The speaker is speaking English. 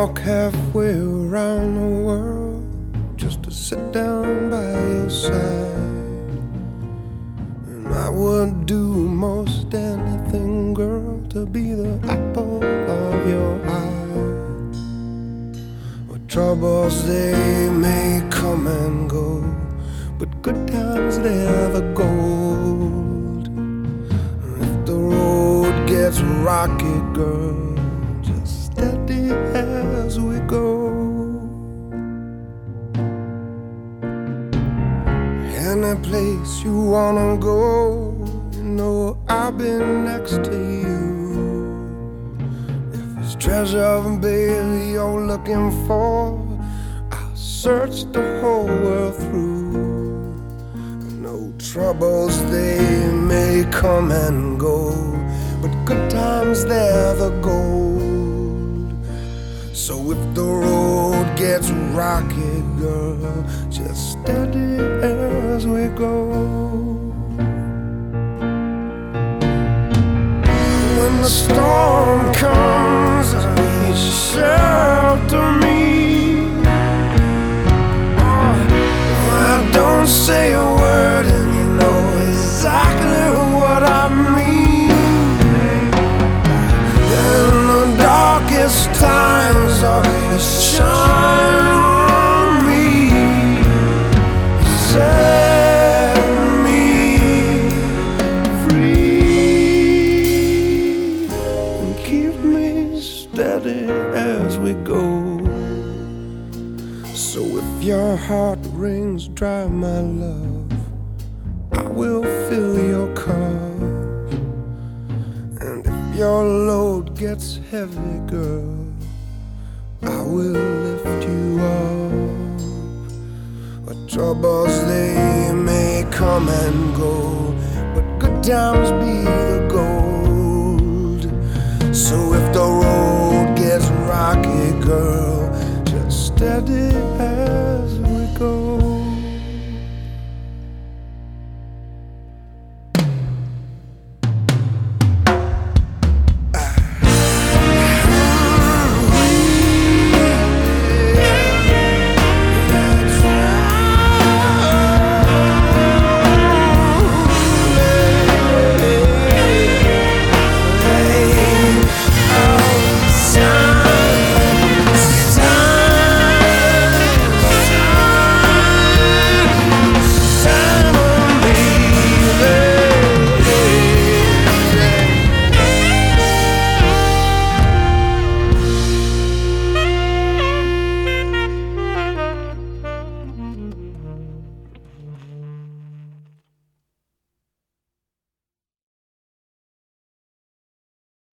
walk halfway around the world just to sit down by your side. And I would do most anything, girl, to be the apple of your eye. Well, troubles, they may come and go, but good times, they're the gold. If the road gets rocky, girl, just steady as we go. Any place you wanna go, you know I'll be next to you. If it's treasure, baby, you're looking for, I'll search the whole world through. No troubles, they may come and go, but good times, they're the gold. So if the road gets rocky, girl, just steady as we go. When the storm comes, I need you to shelter me. Don't say a word and you know exactly what I mean. In the darkest times, you shine on me, set me free, and keep me steady as we go. So if your heart rings dry, my love, I will fill your cup. And if your load gets heavy, girl, I will lift you up. But troubles, they may come and go, but good times be the